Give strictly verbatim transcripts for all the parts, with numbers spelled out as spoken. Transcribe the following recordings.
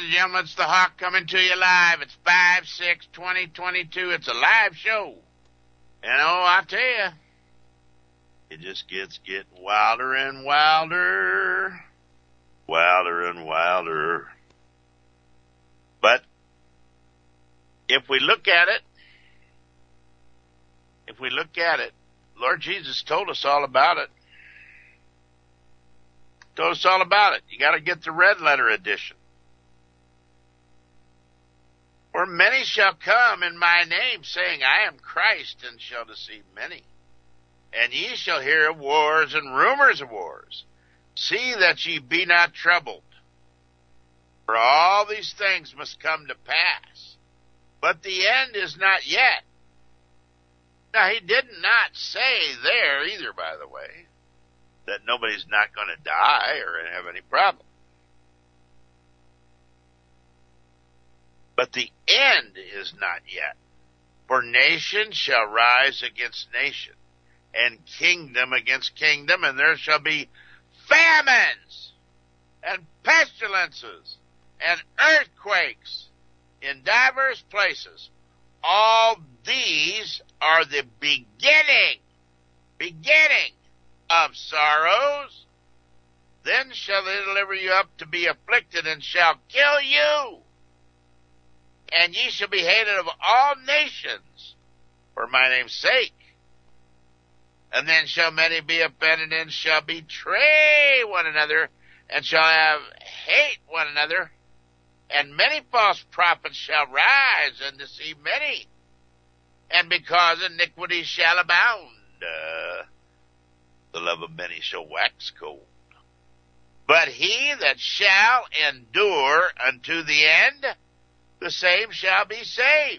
and gentlemen, it's the Hawk coming to you live. It's five six twenty twenty-two. It's a live show. And oh, I tell you, it just gets getting wilder and wilder. Wilder and wilder. But if we look at it, if we look at it, Lord Jesus told us all about it. Told us all about it. You got to get the red letter edition. For many shall come in my name, saying, I am Christ, and shall deceive many. And ye shall hear of wars and rumors of wars. See that ye be not troubled. For all these things must come to pass. But the end is not yet. Now, he did not say there either, by the way, that nobody's not going to die or have any problem. But the end is not yet. For nation shall rise against nation, and kingdom against kingdom, and there shall be famines, and pestilences, and earthquakes in divers places. All these are the beginning, beginning of sorrows. Then shall they deliver you up to be afflicted, and shall kill you. And ye shall be hated of all nations for my name's sake. And then shall many be offended, and shall betray one another, and shall have hate one another. And many false prophets shall rise and deceive many. And because iniquity shall abound, uh, the love of many shall wax cold. But he that shall endure unto the end, the same shall be saved.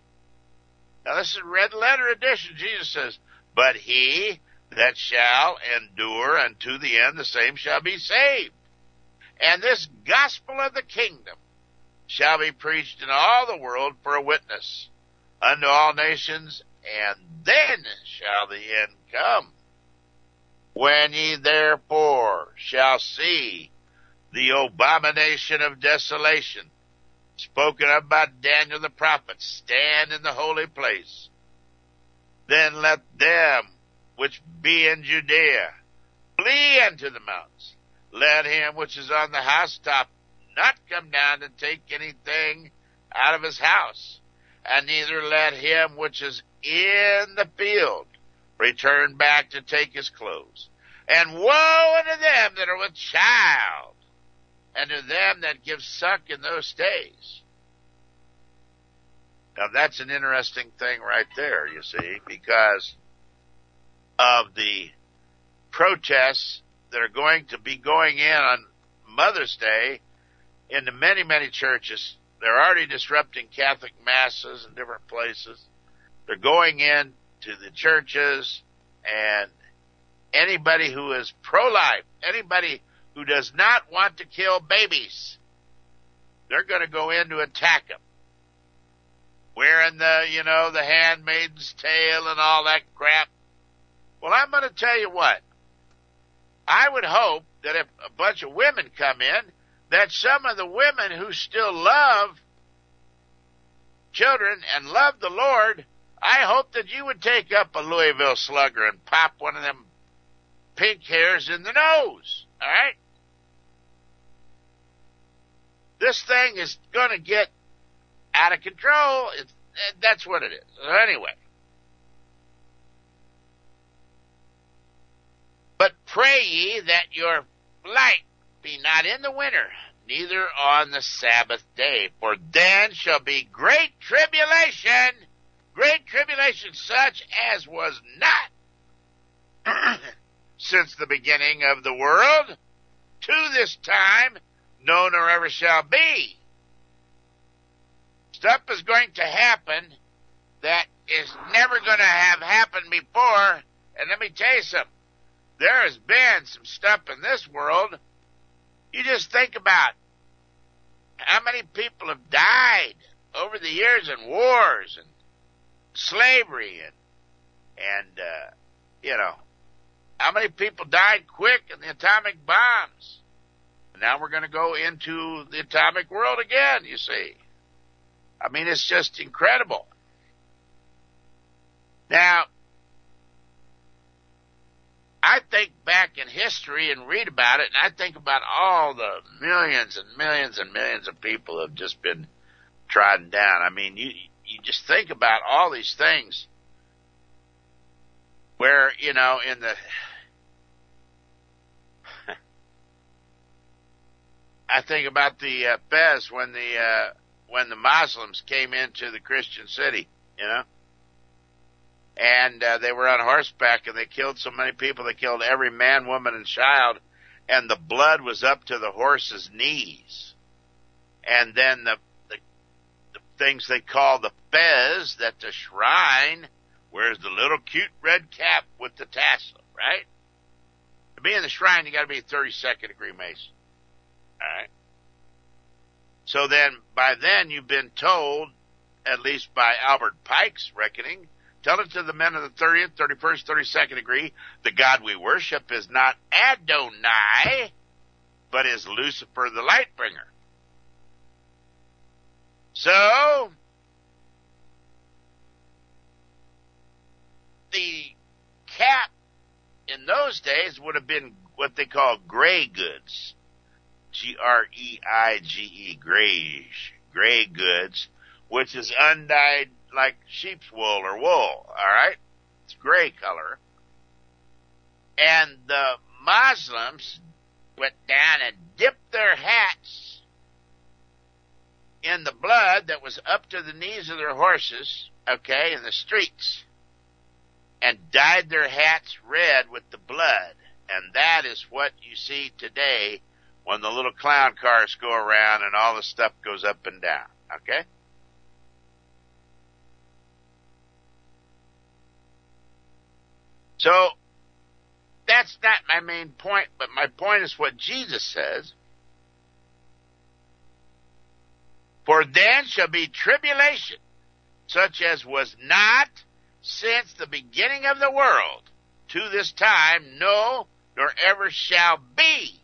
Now this is red letter edition. Jesus says, but he that shall endure unto the end, the same shall be saved. And this gospel of the kingdom shall be preached in all the world for a witness unto all nations, and then shall the end come. When ye therefore shall see the abomination of desolation, spoken of by Daniel the prophet, stand in the holy place, then let them which be in Judea flee unto the mountains. Let him which is on the housetop not come down to take anything out of his house, and neither let him which is in the field return back to take his clothes. And woe unto them that are with child, and to them that give suck in those days. Now that's an interesting thing right there, you see, because of the protests that are going to be going in on Mother's Day into many, many churches. They're already disrupting Catholic masses in different places. They're going in to the churches, and anybody who is pro-life, anybody who does not want to kill babies, they're going to go in to attack them. Wearing the, you know, the handmaid's tale and all that crap. Well, I'm going to tell you what. I would hope that if a bunch of women come in, that some of the women who still love children and love the Lord, I hope that you would take up a Louisville Slugger and pop one of them pink hairs in the nose. All right? This thing is going to get out of control. It's, that's what it is. So anyway. But pray ye that your flight be not in the winter, neither on the Sabbath day, for then shall be great tribulation, great tribulation such as was not since the beginning of the world to this time, no nor ever shall be. Stuff is going to happen that is never going to have happened before, and let me tell you something. There has been some stuff in this world. You just think about how many people have died over the years in wars and slavery and, and uh, you know, how many people died quick in the atomic bombs. Now we're going to go into the atomic world again, you see. I mean, it's just incredible. Now, I think back in history and read about it, and I think about all the millions and millions and millions of people who have just been trodden down. I mean, you you just think about all these things where, you know, in the... I think about the uh, Fez when the uh, when the Muslims came into the Christian city, you know, and uh, they were on horseback and they killed so many people. They killed every man, woman, and child, and the blood was up to the horses' knees. And then the the, the things they call the Fez, that the shrine wears the little cute red cap with the tassel, right? To be in the shrine, you got to be a thirty-second degree Mason. All right. So then, by then, you've been told, at least by Albert Pike's reckoning, tell it to the men of the thirtieth, thirty-first, thirty-second degree, the God we worship is not Adonai, but is Lucifer the light bringer. So, the cap in those days would have been what they call gray goods. G R E I G E, grayish, gray goods, which is undyed like sheep's wool or wool, all right? It's gray color. And the Muslims went down and dipped their hats in the blood that was up to the knees of their horses, okay, in the streets, and dyed their hats red with the blood. And that is what you see today when the little clown cars go around and all the stuff goes up and down, okay? So, that's not my main point, but my point is what Jesus says. For then shall be tribulation, such as was not since the beginning of the world, to this time, no, nor ever shall be.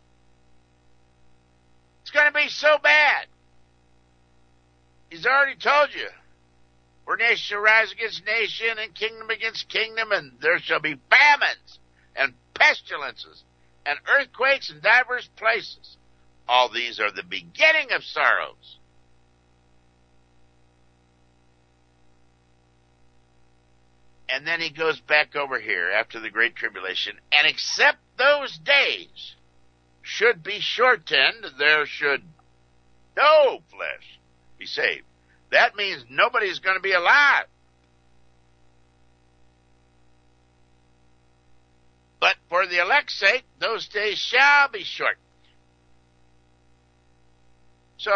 It's going to be so bad. He's already told you. For nation shall rise against nation, and kingdom against kingdom, and there shall be famines, and pestilences, and earthquakes in divers places. All these are the beginning of sorrows. And then he goes back over here after the Great Tribulation, and except those days should be shortened, there should no flesh be saved. That means nobody's going to be alive. But for the elect's sake, those days shall be shortened. So,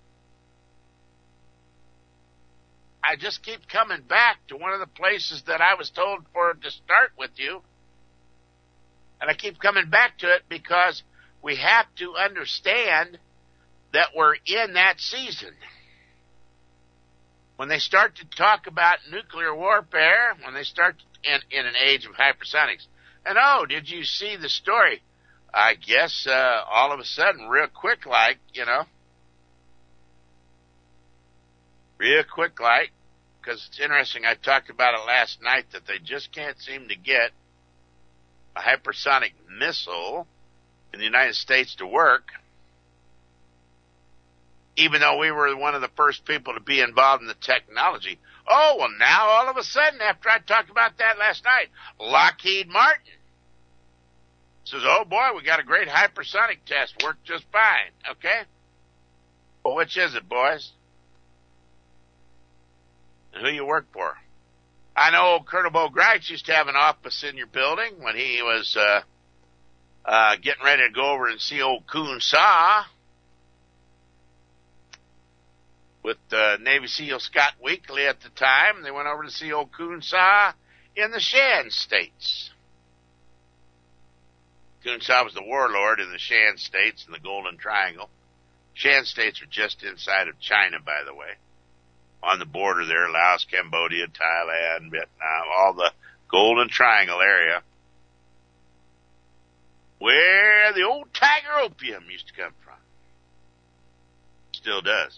I just keep coming back to one of the places that I was told for to start with you. And I keep coming back to it because we have to understand that we're in that season. When they start to talk about nuclear warfare, when they start to, in, in an age of hypersonics, and oh, did you see the story? I guess uh, all of a sudden, real quick like, you know, real quick like, because it's interesting, I talked about it last night, that they just can't seem to get a hypersonic missile in the United States to work, even though we were one of the first people to be involved in the technology. Oh, well, now all of a sudden, after I talked about that last night, Lockheed Martin says, oh boy, we got a great hypersonic test, worked just fine, okay? Well, which is it, boys? And who you work for? I know Colonel Bo Gratz used to have an office in your building when he was uh, uh, getting ready to go over and see old Coon Saw with uh, Navy SEAL Scott Weekly at the time. They went over to see old Coon Saw in the Shan States. Coon Saw was the warlord in the Shan States in the Golden Triangle. Shan States are just inside of China, by the way. On the border there, Laos, Cambodia, Thailand, Vietnam, all the Golden Triangle area. where the old tiger opium used to come from. Still does.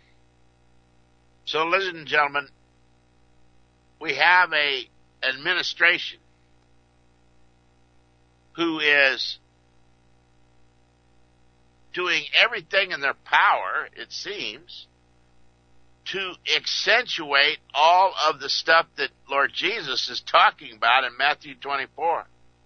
So, ladies and gentlemen, we have a administration who is doing everything in their power, it seems, to accentuate all of the stuff that Lord Jesus is talking about in Matthew twenty-four.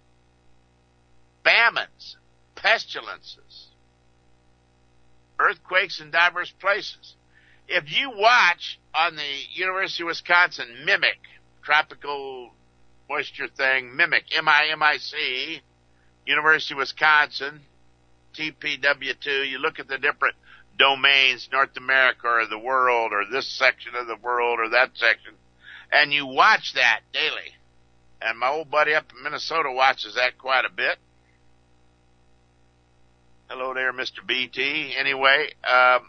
Famines, pestilences, earthquakes in diverse places. If you watch on the University of Wisconsin MIMIC, tropical moisture thing, MIMIC, M I M I C, University of Wisconsin, T P W two, you look at the different domains, North America or the world or this section of the world or that section, and you watch that daily. And my old buddy up in Minnesota watches that quite a bit. Hello there, Mister B T. Anyway, um,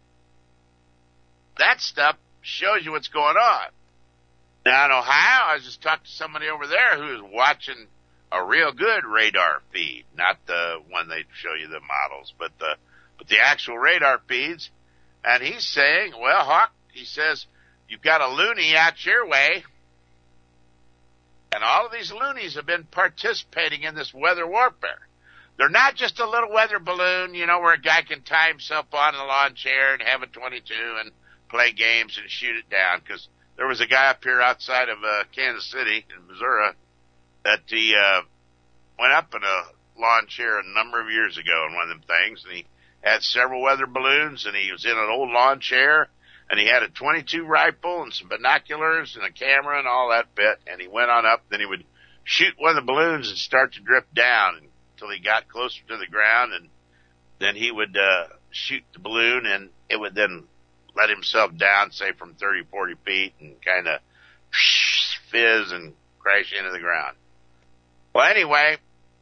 that stuff shows you what's going on. Now, in Ohio, I was just talking to somebody over there who was watching a real good radar feed, not the one they show you the models, but the but the actual radar feeds. And he's saying, well, Hawk, he says, you've got a loony out your way, and all of these loonies have been participating in this weather warfare. They're not just a little weather balloon, you know, where a guy can tie himself on a lawn chair and have a twenty-two and play games and shoot it down. Because there was a guy up here outside of uh, Kansas City in Missouri that he uh, went up in a lawn chair a number of years ago in one of them things, and he had several weather balloons, and he was in an old lawn chair, and he had a twenty-two rifle and some binoculars and a camera and all that bit, and he went on up. Then he would shoot one of the balloons and start to drift down until he got closer to the ground, and then he would uh, shoot the balloon, and it would then let himself down, say, from thirty, forty feet, and kind of fizz and crash into the ground. Well, anyway,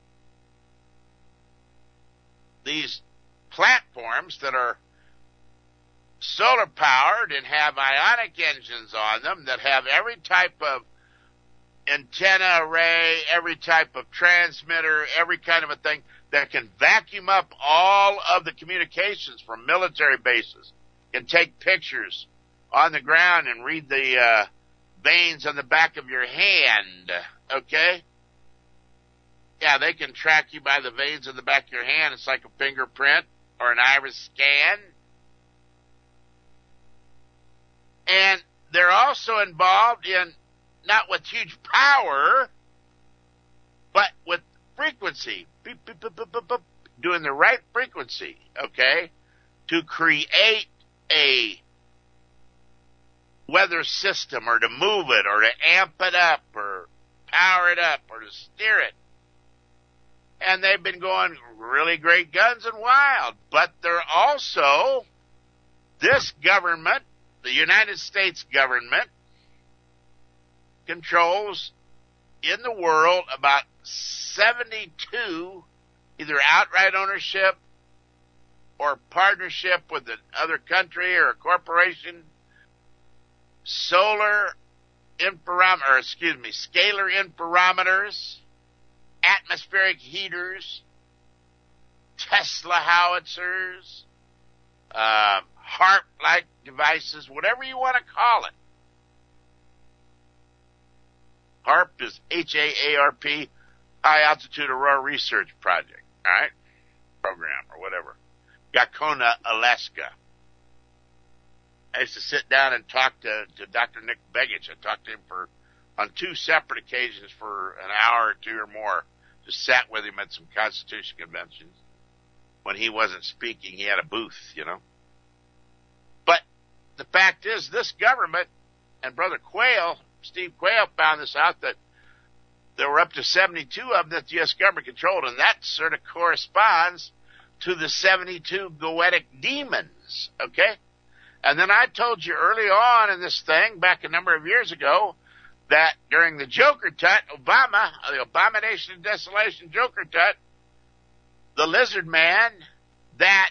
these platforms that are solar powered and have ionic engines on them that have every type of antenna array, every type of transmitter, every kind of a thing that can vacuum up all of the communications from military bases, can take pictures on the ground and read the uh, veins on the back of your hand, okay? Yeah, they can track you by the veins on the back of your hand. It's like a fingerprint or an iris scan. And they're also involved in, not with huge power, but with frequency. Beep, beep, beep, beep, beep, beep, doing the right frequency, okay, to create a weather system or to move it or to amp it up or power it up or to steer it. And they've been going really great guns and wild. But they're also, this government, the United States government, controls in the world about seventy-two either outright ownership or partnership with another country or a corporation, solar interferometer, or excuse me, scalar interferometers, atmospheric heaters, Tesla howitzers, uh, HARP-like devices, whatever you want to call it. HARP is H A A R P, High Altitude Aurora Research Project, all right? Program or whatever. Gakona, Alaska. I used to sit down and talk to, to Doctor Nick Begich. I talked to him for on two separate occasions for an hour or two or more. Just sat with him at some Constitution conventions. When he wasn't speaking, he had a booth, you know. But the fact is, this government, and Brother Quayle, Steve Quayle, found this out, that there were up to seventy-two of them that the U S government controlled, and that sort of corresponds to the seventy-two goetic demons, okay? And then I told you early on in this thing, back a number of years ago, that during the Joker Tut, Obama, the Abomination of Desolation Joker Tut, the lizard man, that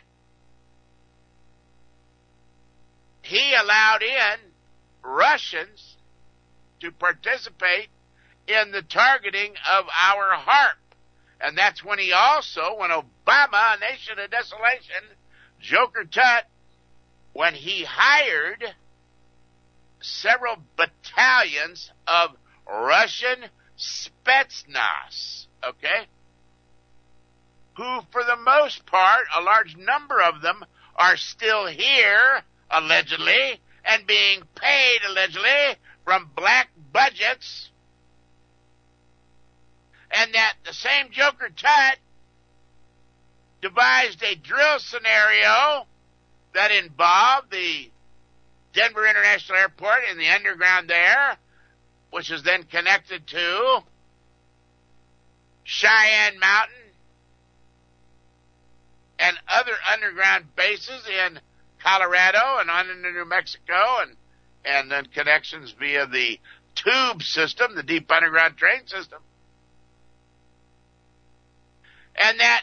he allowed in Russians to participate in the targeting of our HARP. And that's when he also, when Obama, a nation of desolation, Joker Tut, when he hired several battalions of Russian Spetsnaz, okay, who for the most part, a large number of them, are still here, allegedly, and being paid, allegedly, from black budgets, and that the same Joker Tut devised a drill scenario that involved the Denver International Airport and the underground there, which is then connected to Cheyenne Mountain and other underground bases in Colorado and on into New Mexico, and, and then connections via the tube system, the deep underground train system. And that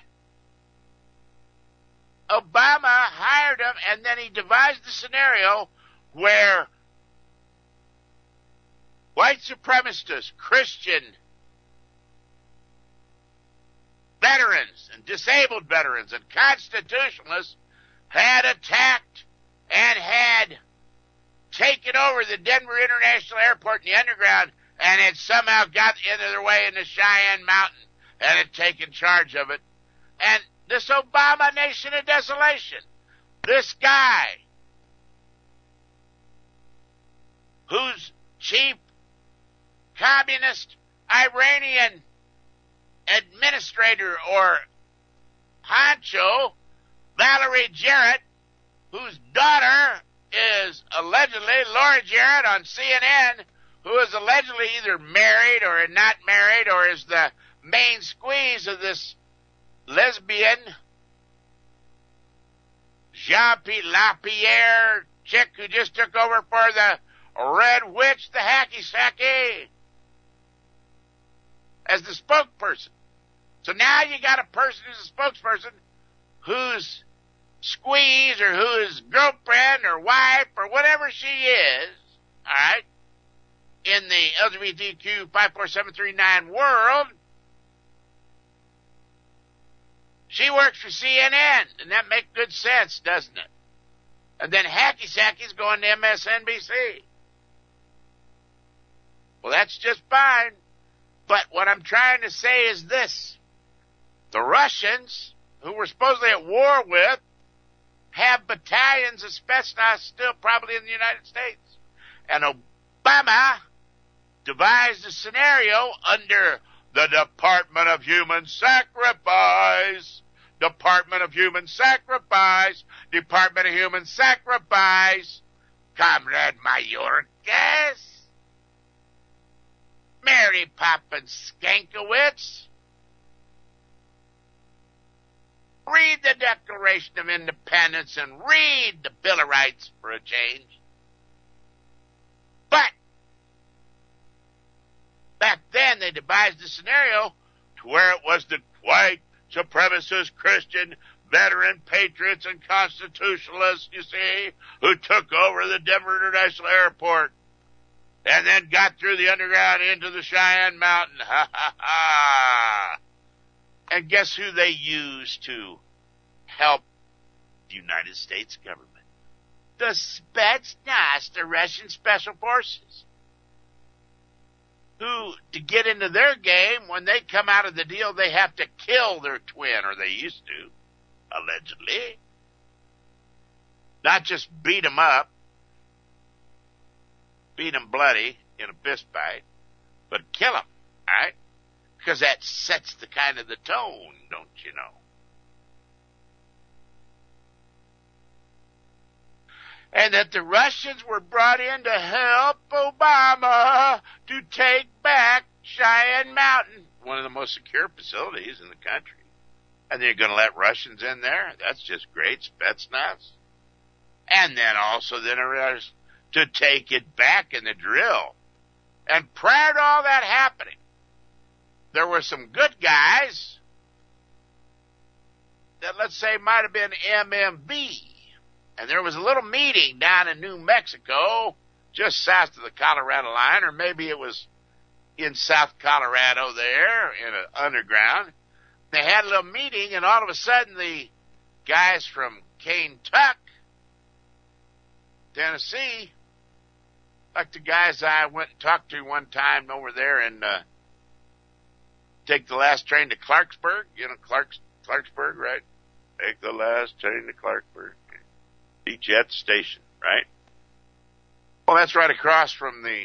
Obama hired him, and then he devised the scenario where white supremacists, Christian veterans and disabled veterans and constitutionalists had attacked and had taken over the Denver International Airport in the underground, and had somehow got into their way in the Cheyenne Mountain and had taken charge of it. And this Obama nation of desolation, this guy, whose chief communist Iranian administrator or honcho, Valerie Jarrett, whose daughter is allegedly Laura Jarrett on C N N, who is allegedly either married or not married or is the main squeeze of this lesbian Jean-Pierre Lapierre chick who just took over for the Red Witch, the hacky sacky, as the spokesperson. So now you got a person who's a spokesperson whose squeeze or whose girlfriend or wife or whatever she is, all right, in the L G B T Q five four seven three nine world, she works for C N N, and that makes good sense, doesn't it? And then hacky sacky's going to M S N B C. Well, that's just fine. But what I'm trying to say is this. The Russians, who we're supposedly at war with, have battalions of Spetsnaz still probably in the United States. And Obama devised a scenario under the Department of Human Sacrifice. Department of Human Sacrifice. Department of Human Sacrifice. Comrade Mayorkas. Mary Poppins Skankowitz. Read the Declaration of Independence and read the Bill of Rights for a change. But back then they devised a scenario to where it was the white supremacist Christian veteran patriots and constitutionalists, you see, who took over the Denver International Airport and then got through the underground into the Cheyenne Mountain. Ha ha ha. And guess who they used to help the United States government? The Spetsnaz, the Russian Special Forces, who, to get into their game, when they come out of the deal, they have to kill their twin, or they used to, allegedly. Not just beat them up, beat them bloody in a fist fight, but kill them, all right? Because that sets the kind of the tone, don't you know? And that the Russians were brought in to help Obama to take back Cheyenne Mountain, one of the most secure facilities in the country. And they're going to let Russians in there? That's just great, Spetsnaz. And then also then to take it back in the drill. And prior to all that happening, there were some good guys that, let's say, might have been M M V. And there was a little meeting down in New Mexico, just south of the Colorado line, or maybe it was in South Colorado there, in an underground, They had a little meeting, and all of a sudden the guys from Kentucky, Tennessee, like the guys I went and talked to one time over there and uh, take the last train to Clarksburg, you know, Clarks, Clarksburg, right? Take the last train to Clarksburg. Meet you at the station, right? Well, that's right across from the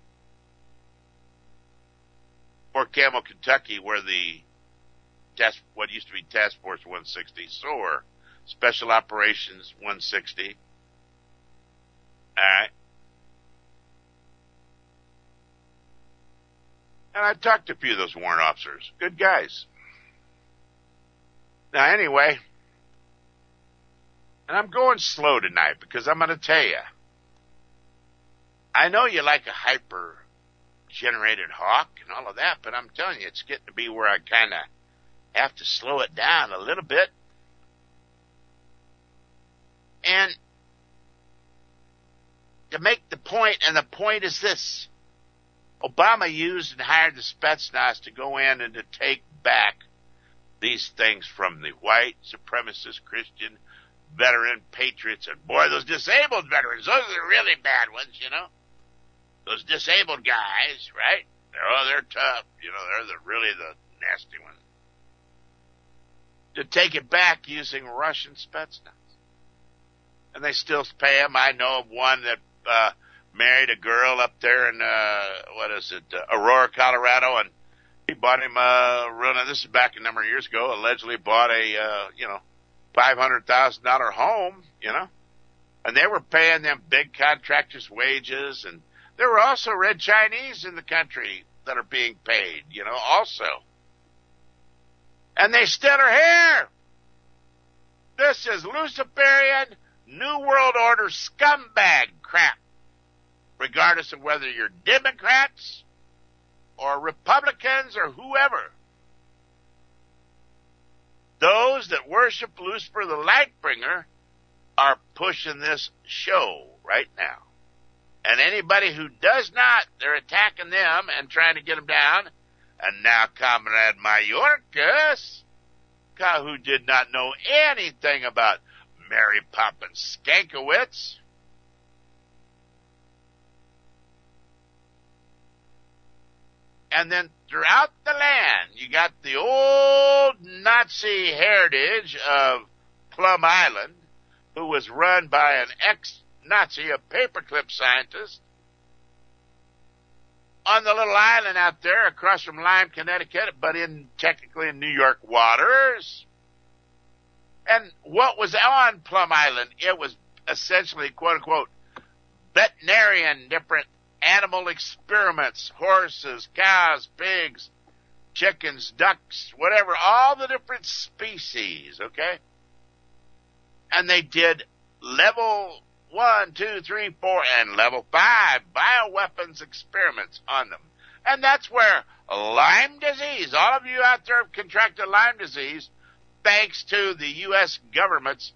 Fort Campbell, Kentucky, where the task, what used to be Task Force one sixty, S O A R, Special Operations one sixty. All right. And I talked to a few of those warrant officers. Good guys. Now, anyway, and I'm going slow tonight because I'm going to tell you, I know you like a hyper-generated hawk and all of that, but I'm telling you, it's getting to be where I kind of have to slow it down a little bit. And to make the point, and the point is this, Obama used and hired the Spetsnaz to go in and to take back these things from the white supremacist Christian veteran patriots. And boy, those disabled veterans, those are the really bad ones, you know. Those disabled guys, right? They're, oh, they're tough. You know, they're the really the nasty ones. To take it back using Russian Spetsnaz. And they still pay them. I know of one that uh, married a girl up there in, uh, what is it, uh, Aurora, Colorado, and he bought him a real, this is back a number of years ago, allegedly bought a, uh, you know, five hundred thousand dollars home, you know, and they were paying them big contractors' wages, and there were also red Chinese in the country that are being paid, you know, also. And they still are here. This is Luciferian New World Order scumbag crap, regardless of whether you're Democrats or Republicans or whoever. Those that worship Lucifer the Lightbringer are pushing this show right now. And anybody who does not, they're attacking them and trying to get them down. And now Comrade Mayorkas, who did not know anything about Mary Poppins Skankowitz, and then throughout the land, you got the old Nazi heritage of Plum Island, who was run by an ex-Nazi, a paperclip scientist, on the little island out there across from Lyme, Connecticut, but in technically in New York waters. And what was on Plum Island? It was essentially, quote unquote, veterinarian, different animal experiments, horses, cows, pigs, chickens, ducks, whatever, all the different species, okay? And they did level one, two, three, four, and level five bioweapons experiments on them. And that's where Lyme disease, all of you out there have contracted Lyme disease, thanks to the U S government's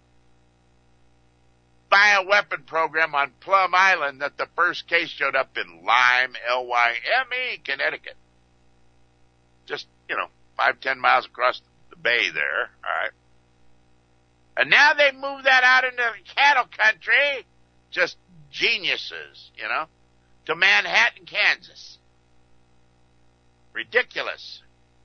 bioweapon program on Plum Island, that the first case showed up in Lyme, L Y M E, Connecticut. Just, you know, five, ten miles across the bay there, all right. And now they moved that out into the cattle country, just geniuses, you know, to Manhattan, Kansas. Ridiculous.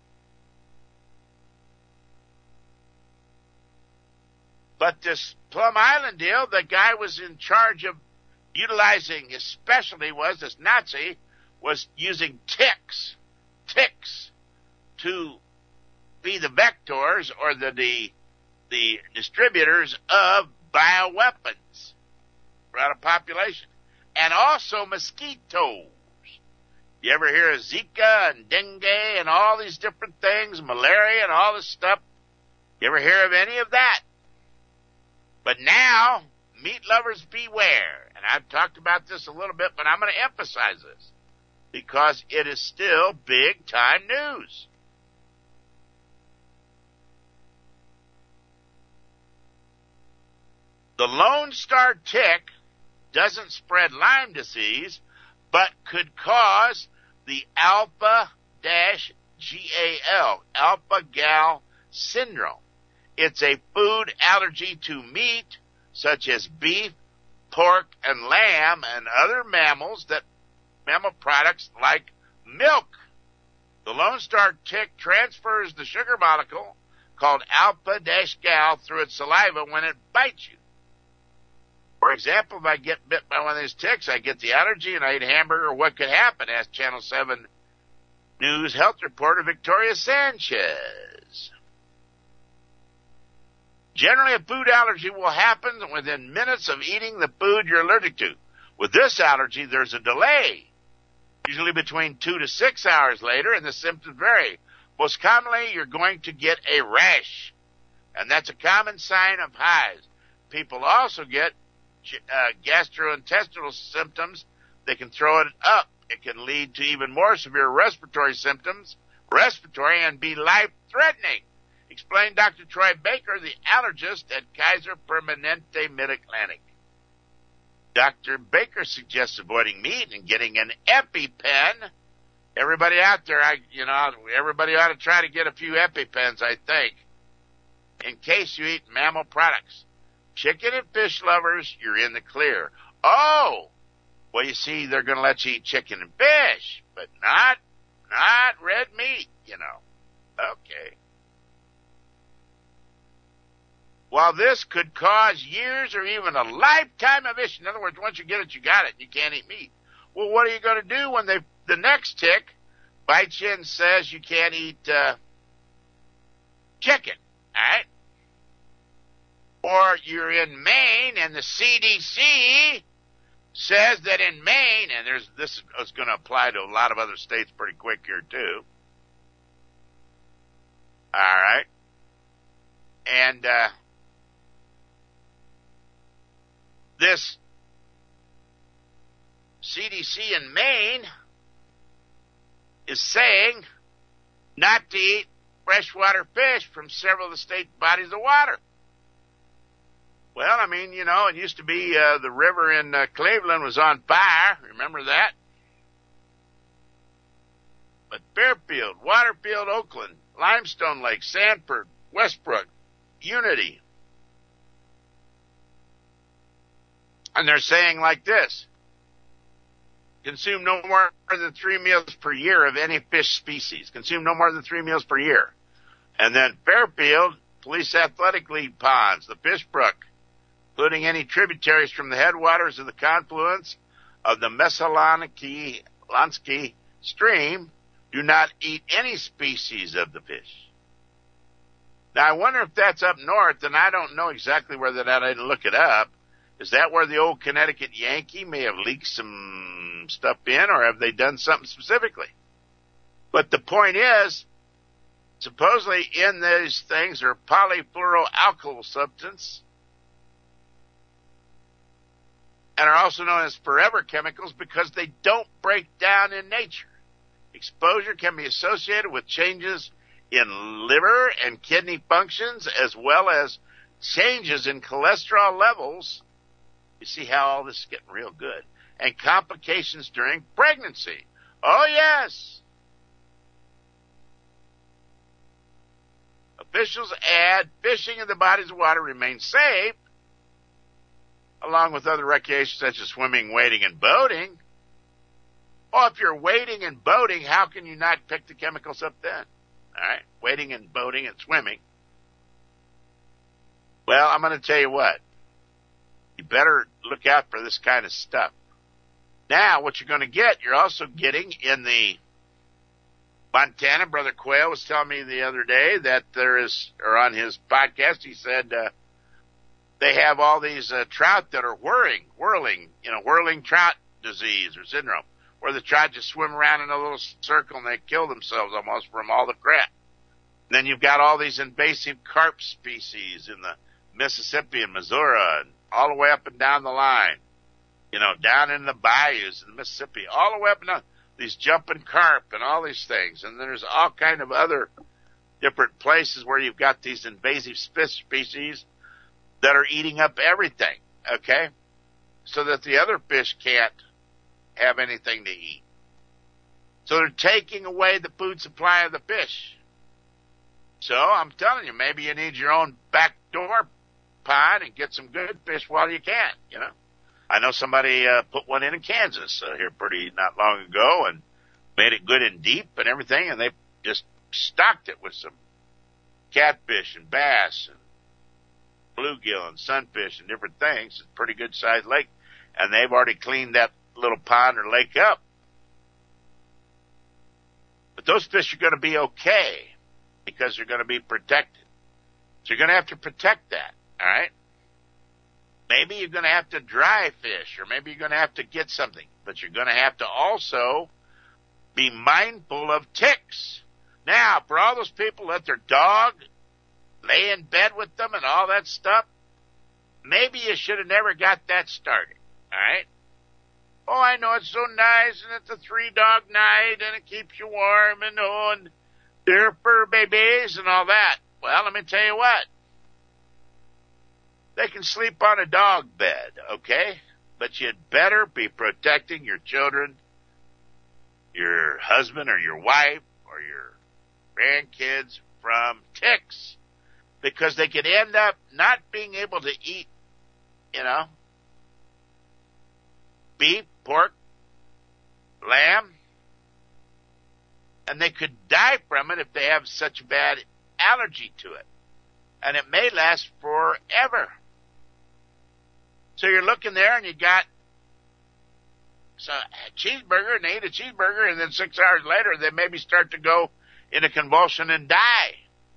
But this Plum Island deal, the guy was in charge of utilizing, his specialty was, this Nazi, was using ticks, ticks, to be the vectors or the, the, the distributors of bioweapons throughout a population. And also mosquitoes. You ever hear of Zika and dengue and all these different things, malaria and all this stuff? You ever hear of any of that? But now, meat lovers beware. And I've talked about this a little bit, but I'm going to emphasize this because it is still big time news. The Lone Star tick doesn't spread Lyme disease, but could cause the alpha-G A L, alpha-gal syndrome. It's a food allergy to meat, such as beef, pork, and lamb, and other mammals that mammal products like milk. The Lone Star tick transfers the sugar molecule called alpha-gal through its saliva when it bites you. For example, if I get bit by one of these ticks, I get the allergy and I eat a hamburger. What could happen? Asked Channel seven News health reporter Victoria Sanchez. Generally, a food allergy will happen within minutes of eating the food you're allergic to. With this allergy, there's a delay, usually between two to six hours later, and the symptoms vary. Most commonly, you're going to get a rash, and that's a common sign of hives. People also get uh, gastrointestinal symptoms. They can throw it up. It can lead to even more severe respiratory symptoms, respiratory, and be life-threatening. Explained Doctor Troy Baker, the allergist at Kaiser Permanente Mid-Atlantic. Doctor Baker suggests avoiding meat and getting an EpiPen. Everybody out there, I, you know, everybody ought to try to get a few EpiPens, I think, in case you eat mammal products. Chicken and fish lovers, you're in the clear. Oh! Well, you see, they're going to let you eat chicken and fish, but not, not red meat, you know. Okay. While this could cause years or even a lifetime of issues, in other words, once you get it, you got it, you can't eat meat. Well, what are you going to do when they, the next tick bites you and says you can't eat uh, chicken, all right? Or you're in Maine and the C D C says that in Maine, and there's this is going to apply to a lot of other states pretty quick here too. All right. And uh, this C D C in Maine is saying not to eat freshwater fish from several of the state bodies of water. Well, I mean, you know, it used to be uh, the river in uh, Cleveland was on fire. Remember that? But Fairfield, Waterfield, Oakland, Limestone Lake, Sanford, Westbrook, Unity. And they're saying like this: consume no more than three meals per year of any fish species. Consume no more than three meals per year. And then Fairfield, Police Athletic League ponds, the Fishbrook, including any tributaries from the headwaters of the confluence of the Messaloniki Lansky stream, do not eat any species of the fish. Now, I wonder if that's up north, and I don't know exactly where that at. I didn't look it up. Is that where the old Connecticut Yankee may have leaked some stuff in, or have they done something specifically? But the point is, supposedly in these things are polyfluoroalkyl substance, and are also known as forever chemicals because they don't break down in nature. Exposure can be associated with changes in liver and kidney functions, as well as changes in cholesterol levels. You see how all this is getting real good. And complications during pregnancy. Oh, yes. Officials add fishing in the bodies of water remains safe, along with other recreations such as swimming, wading, and boating. Oh, if you're wading and boating, how can you not pick the chemicals up then? All right, wading and boating and swimming. Well, I'm going to tell you what. You better look out for this kind of stuff. Now, what you're going to get, you're also getting in the Montana. Brother Quayle was telling me the other day that there is, or on his podcast, he said uh, they have all these uh, trout that are whirling, whirling, you know, whirling trout disease or syndrome, where the trout just swim around in a little circle and they kill themselves almost from all the crap. And then you've got all these invasive carp species in the Mississippi and Missouri and all the way up and down the line, you know, down in the bayous in the Mississippi, all the way up and down, these jumping carp and all these things. And there's all kind of other different places where you've got these invasive species that are eating up everything, okay, so that the other fish can't have anything to eat. So they're taking away the food supply of the fish. So I'm telling you, maybe you need your own backdoor pond and get some good fish while you can, you know. I know somebody uh, put one in in Kansas uh, here pretty not long ago and made it good and deep and everything, and they just stocked it with some catfish and bass and bluegill and sunfish and different things. It's a pretty good sized lake, and they've already cleaned that little pond or lake up. But those fish are going to be okay because they're going to be protected. So you're going to have to protect that, all right? Maybe you're going to have to dry fish, or maybe you're going to have to get something, but you're going to have to also be mindful of ticks. Now, for all those people let their dog lay in bed with them and all that stuff, maybe you should have never got that started, all right? Oh, I know it's so nice, and it's a three-dog night, and it keeps you warm, and oh, and they're fur babies and all that. Well, let me tell you what. They can sleep on a dog bed, okay? But you'd better be protecting your children, your husband or your wife or your grandkids from ticks, because they could end up not being able to eat, you know, beef, pork, lamb, and they could die from it if they have such a bad allergy to it. And it may last forever. So you're looking there and you got so a cheeseburger, and they eat a cheeseburger, and then six hours later they maybe start to go in a convulsion and die.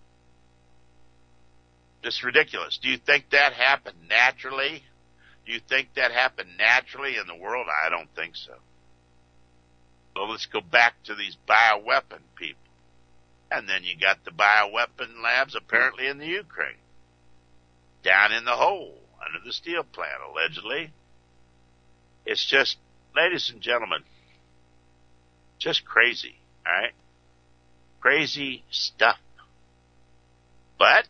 It's ridiculous. Do you think that happened naturally? Do you think that happened naturally in the world? I don't think so. So let's go back to these bioweapon people. And then you got the bioweapon labs apparently in the Ukraine. Down in the hole, under the steel plant, allegedly. It's just, ladies and gentlemen, just crazy, all right? Crazy stuff. But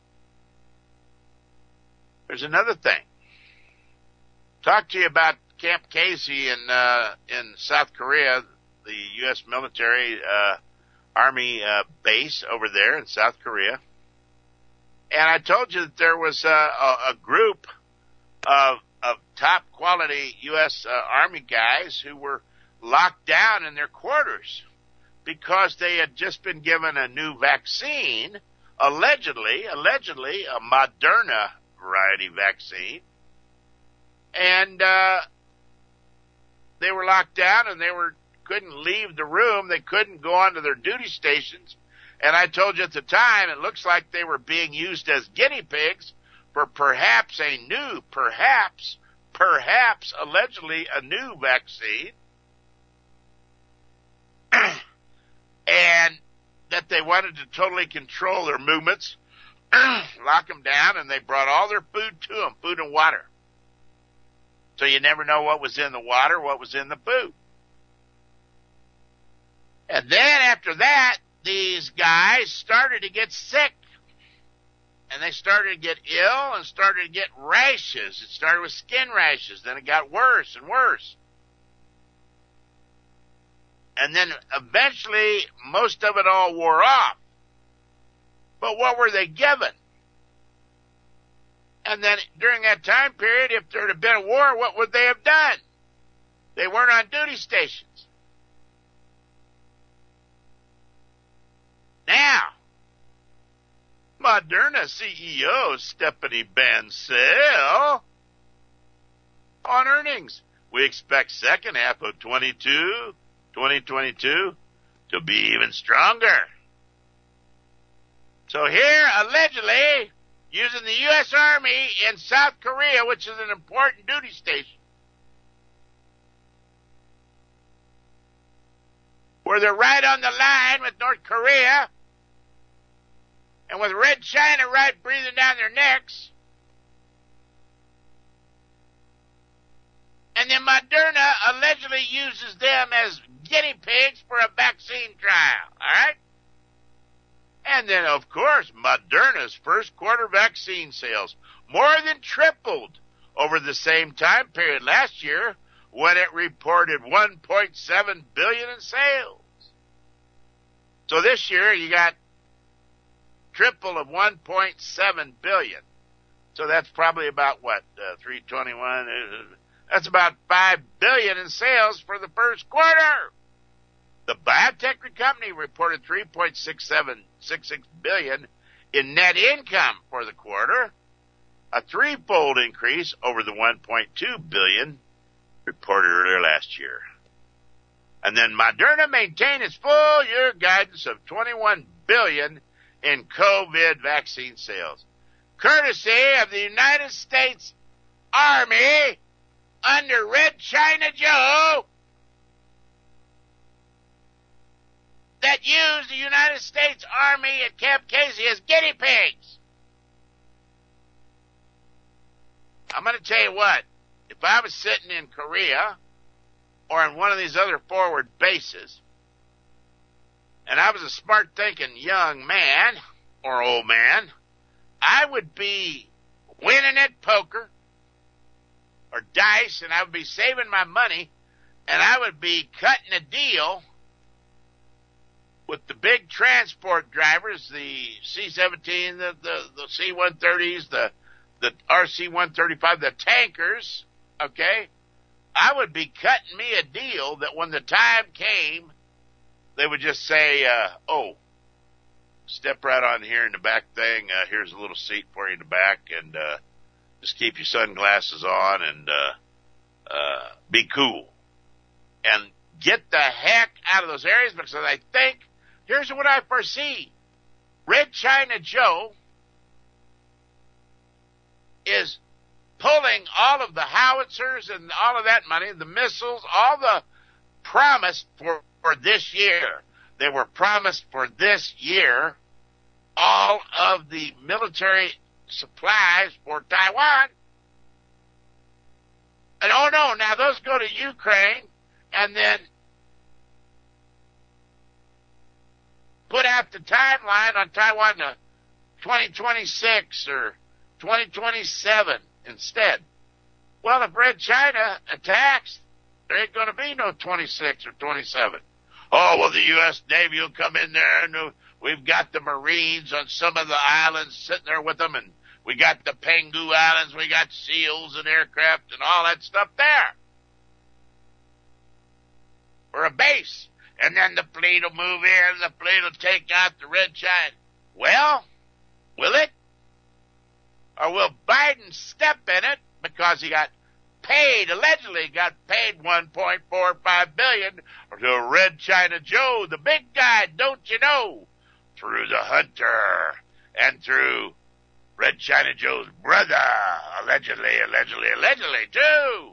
there's another thing. Talk to you about Camp Casey in uh, in South Korea, the U S military uh, army uh, base over there in South Korea. And I told you that there was uh, a, a group of of top quality U S uh, Army guys who were locked down in their quarters because they had just been given a new vaccine, allegedly, allegedly a Moderna variety vaccine. And uh, they were locked down, and they were couldn't leave the room. They couldn't go onto their duty stations. And I told you at the time, it looks like they were being used as guinea pigs for perhaps a new, perhaps, perhaps, allegedly a new vaccine. And that they wanted to totally control their movements, lock them down, and they brought all their food to them, food and water. So you never know what was in the water, what was in the food. And then after that, these guys started to get sick. And they started to get ill and started to get rashes. It started with skin rashes. Then it got worse and worse. And then eventually, most of it all wore off. But what were they given? And then during that time period, if there had been a war, what would they have done? They weren't on duty stations. Now, Moderna C E O Stephanie Bancel on earnings. We expect second half of twenty-two, twenty twenty-two to be even stronger. So here, allegedly, using the U S Army in South Korea, which is an important duty station, where they're right on the line with North Korea, and with Red China right breathing down their necks. And then Moderna allegedly uses them as guinea pigs for a vaccine trial, all right? And then, of course, Moderna's first quarter vaccine sales more than tripled over the same time period last year when it reported one point seven billion dollars in sales. So this year you got triple of one point seven billion. So that's probably about what, uh, three twenty-one. Uh, that's about five billion in sales for the first quarter. The biotech company reported three point six seven six six billion in net income for the quarter, a threefold increase over the one point two billion reported earlier last year. And then Moderna maintained its full year guidance of twenty-one billion in COVID vaccine sales, courtesy of the United States Army under Red China Joe, that used the United States Army at Camp Casey as guinea pigs. I'm going to tell you what, if I was sitting in Korea or in one of these other forward bases, and I was a smart-thinking young man or old man, I would be winning at poker or dice, and I would be saving my money, and I would be cutting a deal with the big transport drivers, the C seventeen, the, the, the C one thirties, the, the R C one thirty-five, the tankers, okay? I would be cutting me a deal that when the time came, they would just say, uh, oh, step right on here in the back thing. Uh, here's a little seat for you in the back, and uh, just keep your sunglasses on and uh, uh, be cool. And get the heck out of those areas, because I think, here's what I foresee. Red China Joe is pulling all of the howitzers and all of that money, the missiles, all the promised for, for this year. They were promised for this year all of the military supplies for Taiwan. And oh no, now those go to Ukraine and then put out the timeline on Taiwan to twenty twenty-six or twenty twenty-seven instead. Well, if Red China attacks, there ain't going to be no twenty-six or twenty-seven. Oh, well, the U S Navy will come in there, and we've got the Marines on some of the islands sitting there with them, and we got the Penghu Islands, we got SEALs and aircraft and all that stuff there for a base. And then the fleet will move in, the fleet will take out the Red China. Well, will it? Or will Biden step in it because he got paid, allegedly got paid one point four five billion dollars to Red China Joe, the big guy, don't you know, through the Hunter and through Red China Joe's brother, allegedly, allegedly, allegedly, too.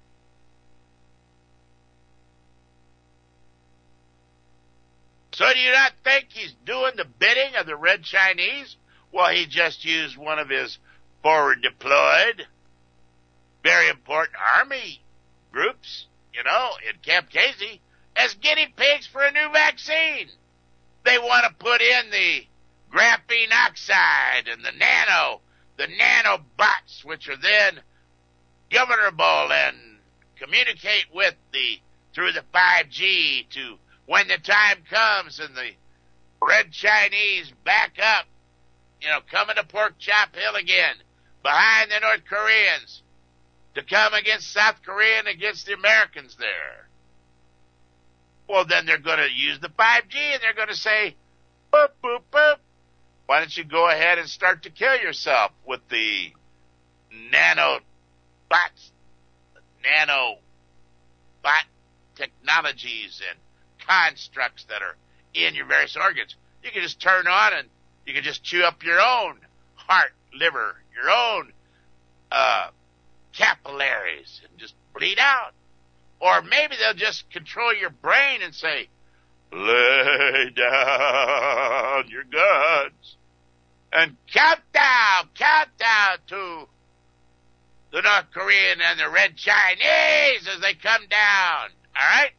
So do you not think he's doing the bidding of the Red Chinese? Well, he just used one of his forward deployed, very important army groups, you know, in Camp Casey, as guinea pigs for a new vaccine. They want to put in the graphene oxide and the nano, the nanobots, which are then governable and communicate with the, through the five G to, when the time comes and the Red Chinese back up, you know, coming to Pork Chop Hill again, behind the North Koreans, to come against South Korea and against the Americans there. Well, then they're going to use the five G and they're going to say, boop, boop, boop. Why don't you go ahead and start to kill yourself with the nano bots, nano bot technologies and constructs that are in your various organs. You can just turn on and you can just chew up your own heart, liver, your own uh, capillaries and just bleed out. Or maybe they'll just control your brain and say, lay down your guns and count down, count down to the North Korean and the Red Chinese as they come down. All right?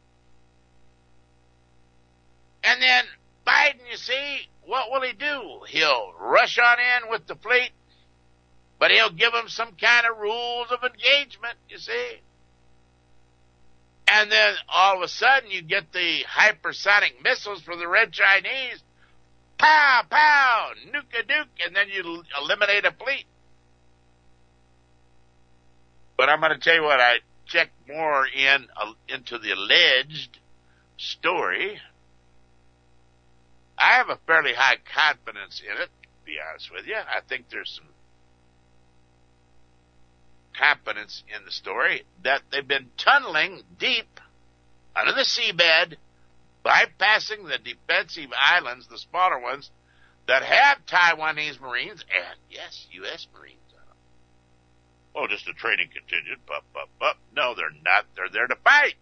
And then Biden, you see, what will he do? He'll rush on in with the fleet, but he'll give them some kind of rules of engagement, you see. And then all of a sudden you get the hypersonic missiles from the Red Chinese, pow, pow, nuke-a-duke, and then you eliminate a fleet. But I'm going to tell you what, I checked more in uh, into the alleged story. I have a fairly high confidence in it, to be honest with you. I think there's some confidence in the story that they've been tunneling deep under the seabed, bypassing the defensive islands, the smaller ones, that have Taiwanese Marines, and yes, U S Marines. Oh, just a training contingent, bup, bup, bup. No, they're not. They're there to fight.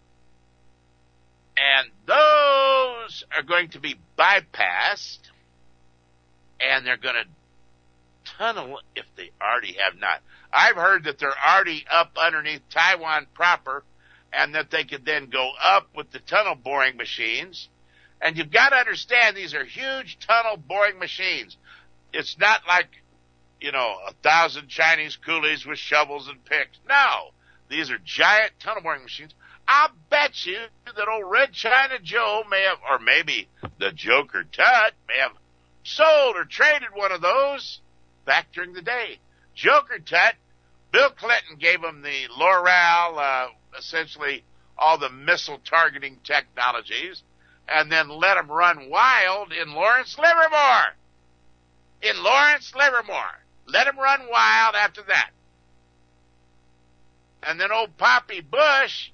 And those are going to be bypassed, and they're going to tunnel if they already have not. I've heard that they're already up underneath Taiwan proper, and that they could then go up with the tunnel boring machines. And you've got to understand, these are huge tunnel boring machines. It's not like, you know, a thousand Chinese coolies with shovels and picks. No, these are giant tunnel boring machines. I'll bet you that old Red China Joe may have, or maybe the Joker Tut may have sold or traded one of those back during the day. Joker Tut, Bill Clinton gave him the Loral, uh, essentially all the missile targeting technologies, and then let him run wild in Lawrence Livermore. In Lawrence Livermore. Let him run wild after that. And then old Poppy Bush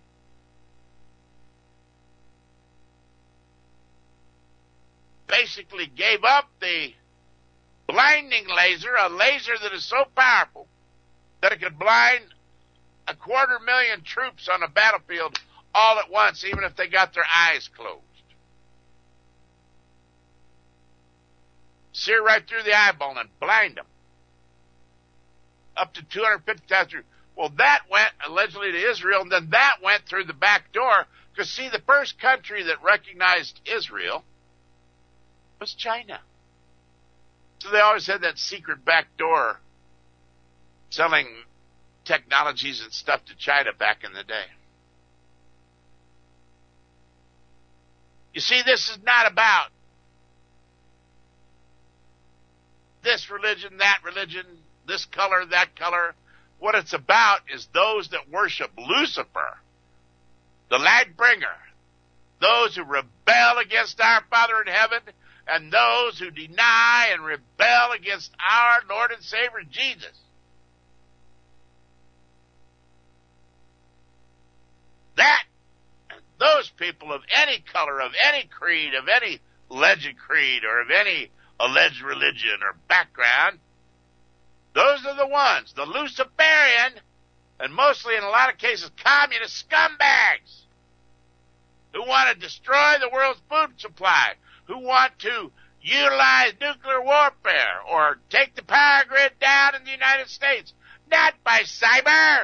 basically gave up the blinding laser, a laser that is so powerful that it could blind a quarter million troops on a battlefield all at once, even if they got their eyes closed. Sear right through the eyeball and blind them. Up to two hundred fifty times through. Well, that went allegedly to Israel, and then that went through the back door. Because, see, the first country that recognized Israel was China. So they always had that secret back door selling technologies and stuff to China back in the day. You see, this is not about this religion, that religion, this color, that color. What it's about is those that worship Lucifer, the light bringer, those who rebel against our Father in heaven, and those who deny and rebel against our Lord and Savior Jesus. That, and those people of any color, of any creed, of any alleged creed, or of any alleged religion or background, those are the ones, the Luciferian, and mostly in a lot of cases communist scumbags, who want to destroy the world's food supply, who want to utilize nuclear warfare or take the power grid down in the United States, not by cyber,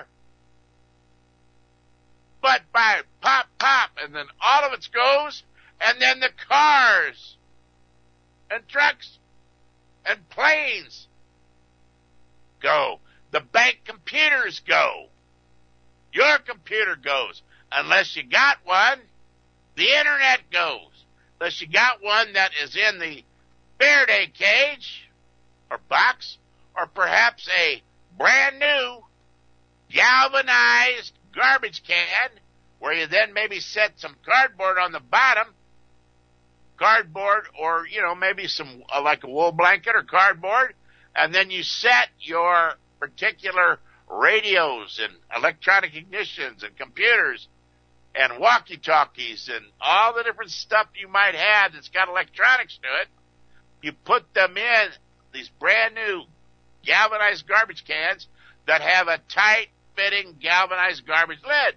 but by pop, pop, and then all of it goes, and then the cars and trucks and planes go. The bank computers go. Your computer goes. Unless you got one, the internet goes. Unless you got one that is in the Faraday cage or box, or perhaps a brand new galvanized garbage can where you then maybe set some cardboard on the bottom, cardboard or, you know, maybe some, uh, like a wool blanket or cardboard, and then you set your particular radios and electronic ignitions and computers and walkie-talkies and all the different stuff you might have that's got electronics to it. You put them in these brand new galvanized garbage cans that have a tight-fitting galvanized garbage lid.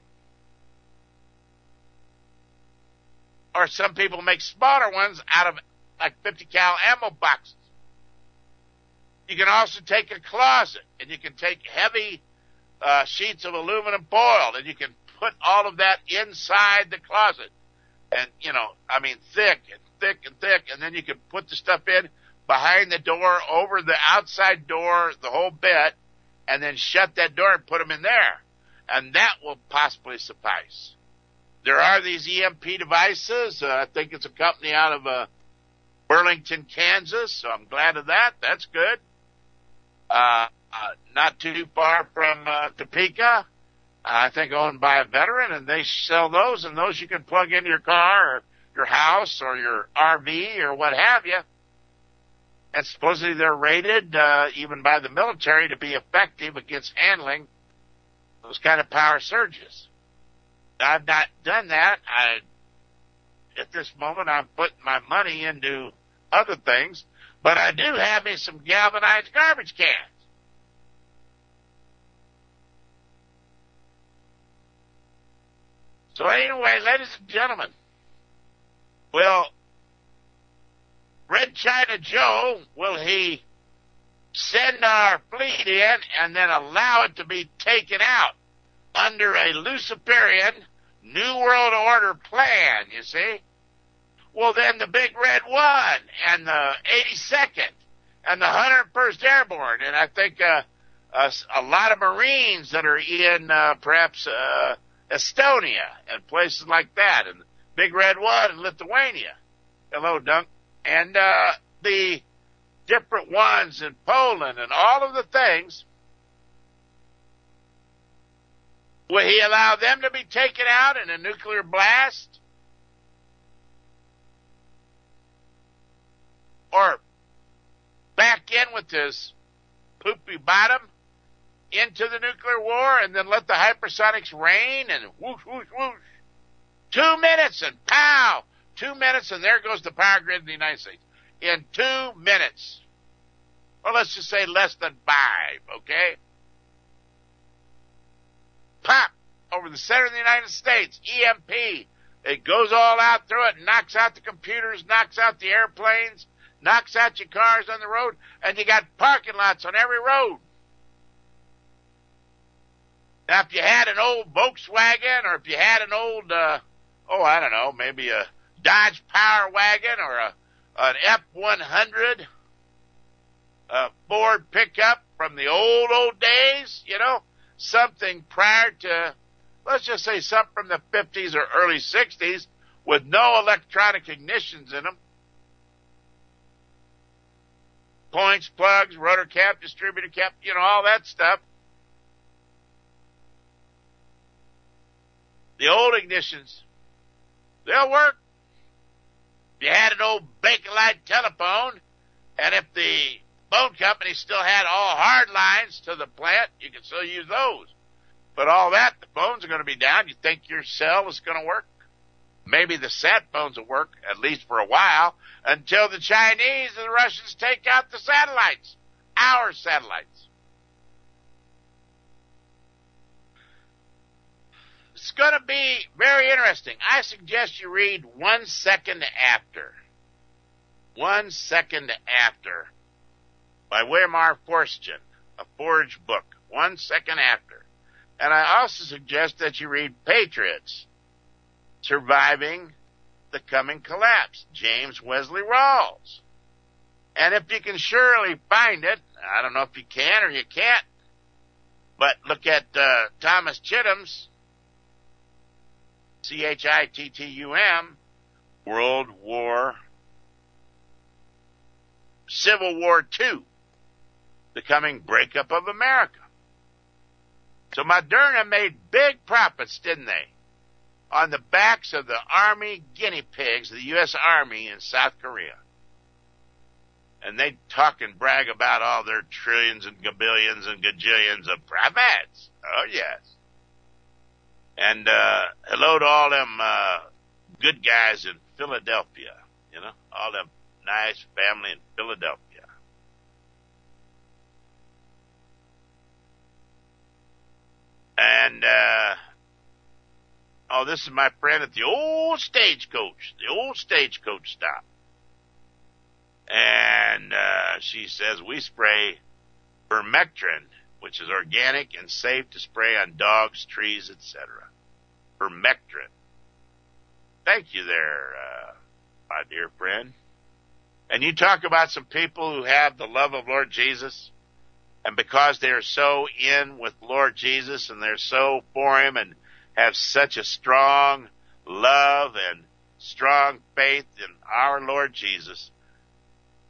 Or some people make smaller ones out of like fifty cal ammo boxes. You can also take a closet, and you can take heavy uh, sheets of aluminum foil, and you can put all of that inside the closet. And, you know, I mean, thick and thick and thick, and then you can put the stuff in behind the door, over the outside door, the whole bit, and then shut that door and put them in there. And that will possibly suffice. There are these E M P devices. Uh, I think it's a company out of uh, Burlington, Kansas, so I'm glad of that. That's good. Uh, uh, not too far from uh, Topeka, I think owned by a veteran, and they sell those, and those you can plug into your car or your house or your R V or what have you. And supposedly they're rated, uh, even by the military, to be effective against handling those kind of power surges. I've not done that. I, at this moment, I'm putting my money into other things, but I do have me some galvanized garbage cans. So anyway, ladies and gentlemen, will Red China Joe, will he send our fleet in and then allow it to be taken out under a Luciferian New World Order plan, you see? Well, then the Big Red One and the eighty-second and the one hundred first Airborne, and I think uh, a, a lot of Marines that are in uh, perhaps uh, Estonia and places like that, and Big Red One in Lithuania. Hello, Dunk. And uh, the different ones in Poland and all of the things, will he allow them to be taken out in a nuclear blast? Or back in with his poopy bottom into the nuclear war and then let the hypersonics reign and whoosh, whoosh, whoosh. Two minutes and pow! Two minutes and there goes the power grid in the United States. In two minutes. Or let's just say less than five, okay? Pop! Over the center of the United States. E M P. It goes all out through it, knocks out the computers, knocks out the airplanes, knocks out your cars on the road, and you got parking lots on every road. Now, if you had an old Volkswagen, or if you had an old, uh, oh, I don't know, maybe a Dodge Power Wagon or a an F one hundred uh, Ford pickup from the old, old days, you know, something prior to, let's just say something from the fifties or early sixties with no electronic ignitions in them. Points, plugs, rotor cap, distributor cap, you know, all that stuff. The old ignitions, they'll work. If you had an old Bakelite telephone, and if the phone company still had all hard lines to the plant, you can still use those. But all that, the phones are going to be down. You think your cell is going to work? Maybe the sat phones will work, at least for a while, until the Chinese and the Russians take out the satellites, our satellites. It's going to be very interesting. I suggest you read One Second After. One Second After by Weimar Forstchen, a Forge book. One Second After. And I also suggest that you read Patriots, Surviving the Coming Collapse, James Wesley Rawls. And if you can surely find it, I don't know if you can or you can't, but look at uh, Thomas Chittum's C H I T T U M, World War, Civil War Two, the coming breakup of America. So Moderna made big profits, didn't they, on the backs of the Army guinea pigs, the U S Army in South Korea. And they talk and brag about all their trillions and gabillions and gajillions of profits. Oh, yes. And uh, hello to all them uh, good guys in Philadelphia, you know, all them nice family in Philadelphia. And, uh, oh, this is my friend at the old stagecoach, the old stagecoach stop. And uh, she says, we spray Permectin, which is organic and safe to spray on dogs, trees, et cetera. Permectin. Thank you there, uh, my dear friend. And you talk about some people who have the love of Lord Jesus, and because they're so in with Lord Jesus and they're so for him and have such a strong love and strong faith in our Lord Jesus,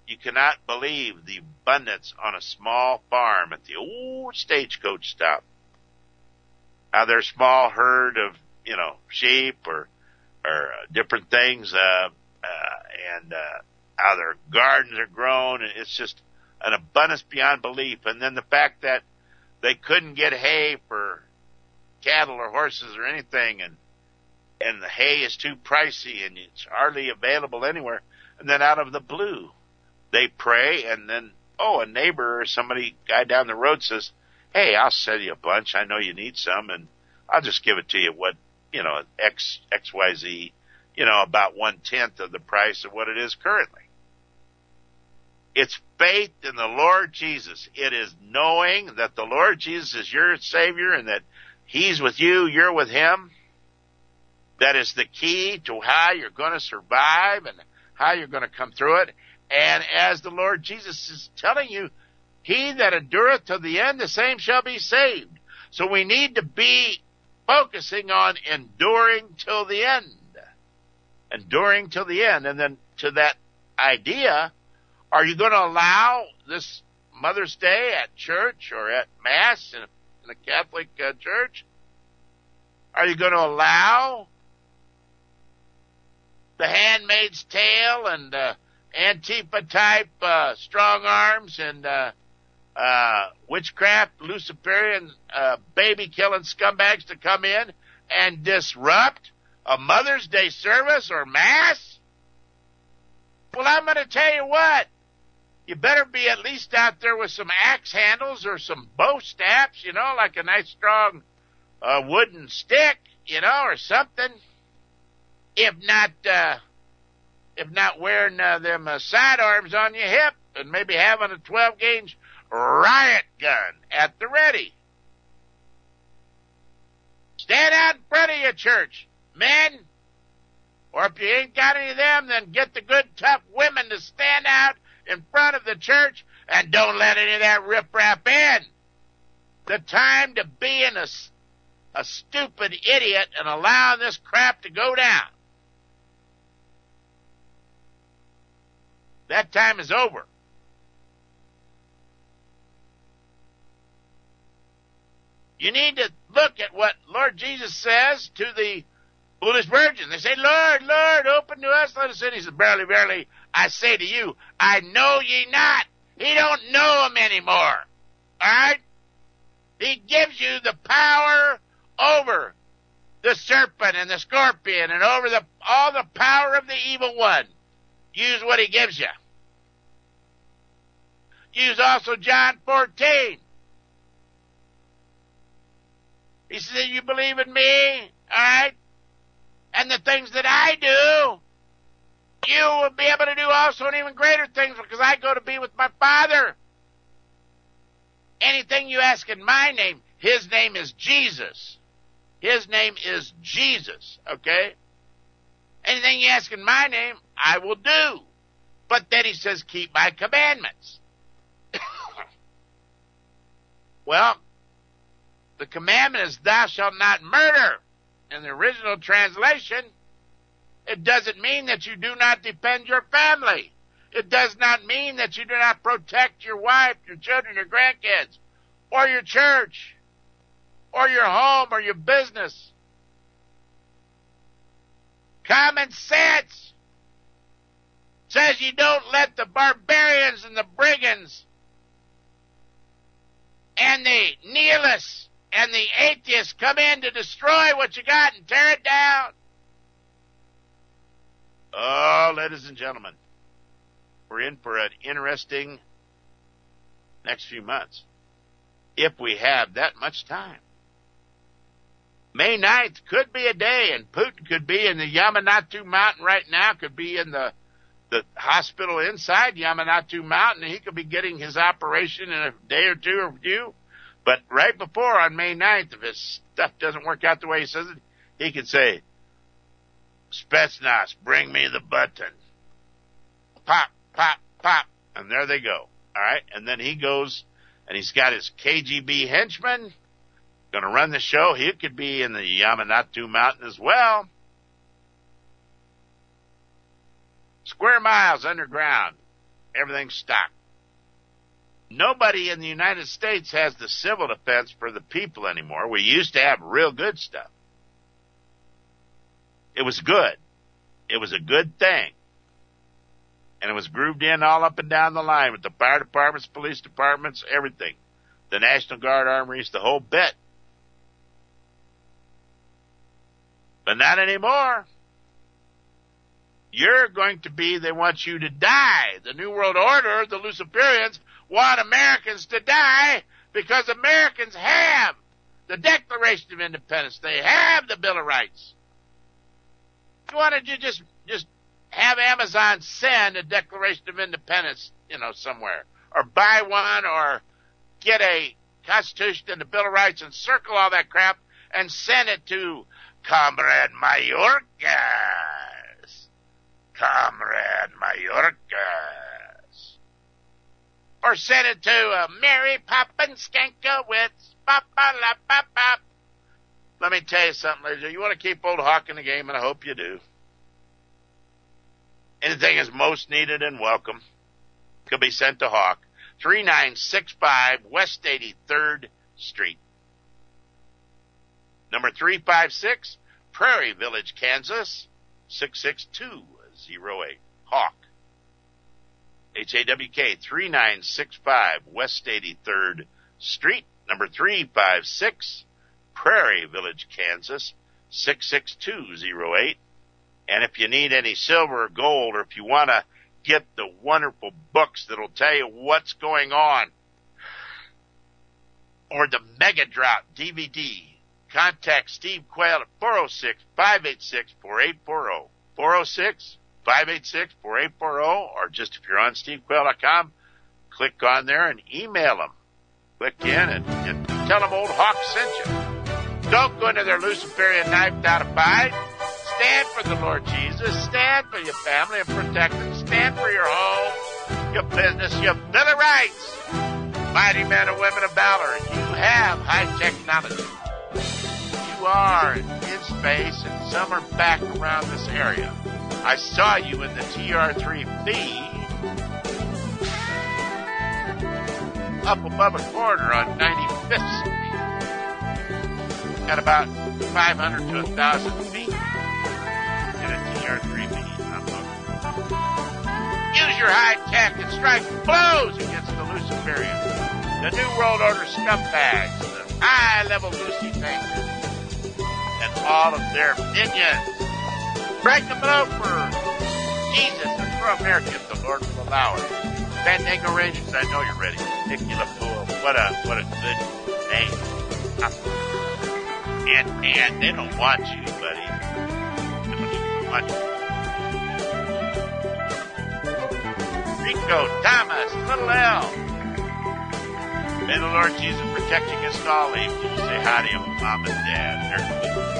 you cannot believe the abundance on a small farm at the old stagecoach stop. How their small herd of, you know, sheep or, or uh, different things, uh, uh, and, uh, how their gardens are grown. And it's just an abundance beyond belief. And then the fact that they couldn't get hay for cattle or horses or anything, and, and the hay is too pricey and it's hardly available anywhere. And then out of the blue, they pray, and then, oh, a neighbor or somebody, guy down the road says, hey, I'll sell you a bunch. I know you need some, and I'll just give it to you what, you know, X, X, Y, Z, you know, about one-tenth of the price of what it is currently. It's faith in the Lord Jesus. It is knowing that the Lord Jesus is your Savior and that He's with you, you're with Him. That is the key to how you're going to survive and how you're going to come through it. And as the Lord Jesus is telling you, he that endureth to the end, the same shall be saved. So we need to be focusing on enduring till the end. Enduring till the end. And then to that idea, are you going to allow this Mother's Day at church or at Mass in the Catholic uh, Church? Are you going to allow the Handmaid's Tale and uh, Antifa-type uh, strong arms and uh, uh, witchcraft, Luciferian, uh, baby-killing scumbags to come in and disrupt a Mother's Day service or Mass? Well, I'm going to tell you what. You better be at least out there with some axe handles or some bow staffs, you know, like a nice strong uh, wooden stick, you know, or something. If not, uh, if not wearing uh, them uh, sidearms on your hip and maybe having a twelve gauge riot gun at the ready. Stand out in front of your church, men. Or if you ain't got any of them, then get the good, tough women to stand out in front of the church and don't let any of that riprap in. The time to being a, a stupid idiot and allowing this crap to go down. That time is over. You need to look at what Lord Jesus says to the foolish virgin. They say, Lord, Lord, open to us, let us in. He says, verily, verily, I say to you, I know ye not. He don't know them anymore. All right? He gives you the power over the serpent and the scorpion and over the all the power of the evil one. Use what he gives you. Use also John fourteen. He said, you believe in me, all right? And the things that I do, you will be able to do also and even greater things because I go to be with my Father. Anything you ask in my name, his name is Jesus. His name is Jesus, okay? Anything you ask in my name, I will do. But then he says, keep my commandments. Well, the commandment is thou shalt not murder. In the original translation, it doesn't mean that you do not defend your family. It does not mean that you do not protect your wife, your children, your grandkids, or your church, or your home, or your business. Common sense says you don't let the barbarians and the brigands and the nihilists and the atheists come in to destroy what you got and tear it down. Oh, ladies and gentlemen, we're in for an interesting next few months, if we have that much time. May ninth could be a day, and Putin could be in the Yamanote Mountain right now, could be in the, the hospital inside Yamanote Mountain, and he could be getting his operation in a day or two or few. But right before, on May ninth, if his stuff doesn't work out the way he says it, he could say, Spetsnaz, bring me the button. Pop, pop, pop. And there they go. All right? And then he goes, and he's got his K G B henchman going to run the show. He could be in the Yamanote Mountain as well. Square miles underground. Everything's stocked. Nobody in the United States has the civil defense for the people anymore. We used to have real good stuff. It was good. It was a good thing. And it was grooved in all up and down the line with the fire departments, police departments, everything. The National Guard armories, the whole bit. But not anymore. You're going to be, they want you to die. The New World Order, the Luciferians, want Americans to die because Americans have the Declaration of Independence. They have the Bill of Rights. You wanted to just, just have Amazon send a Declaration of Independence, you know, somewhere, or buy one, or get a Constitution and the Bill of Rights and circle all that crap and send it to Comrade Mayorkas. Comrade Mayorkas. Or send it to uh, Mary Poppins Skankowitz. Pop, pop, pop, pop, pop. Let me tell you something, ladies. You want to keep old Hawk in the game, and I hope you do. Anything is most needed and welcome could be sent to Hawk. three nine six five West eighty-third Street. Number three five six, Prairie Village, Kansas, six six two zero eight. Hawk. H A W K, three nine six five West eighty-third Street. Number three five six, Prairie Village, Kansas, six six two zero eight. And if you need any silver or gold, or if you want to get the wonderful books that'll tell you what's going on, or the Mega Drought D V D, contact Steve Quayle at four oh six, five eight six, four eight four oh. four oh six, five eight six, four eight four oh, or just if you're on steve quayle dot com, click on there and email them. Click in and, and tell them Old Hawk sent you. Don't go into their Luciferian knife down a fight. Stand for the Lord Jesus. Stand for your family and protect them. Stand for your home, your business, your Bill of Rights. Mighty men and women of valor, you have high technology. You are in space, and some are back around this area. I saw you in the T R three B up above a corner on ninety-fifth Street. Got about five hundred to one thousand feet in a T R three B. Use your high tech and strike blows against the Luciferians, the New World Order scumbags, the high-level Lucy thinkers, and all of their minions. Break the blow for Jesus and for America if the Lord will allow it. Fandango Rangers, I know you're ready. Nicola Pool, what a what a good name. And and they don't want you, buddy. They don't even want you. Rico, Thomas, Little L. May the Lord Jesus protect you against all evil. Say hi to your mom and dad. They're good.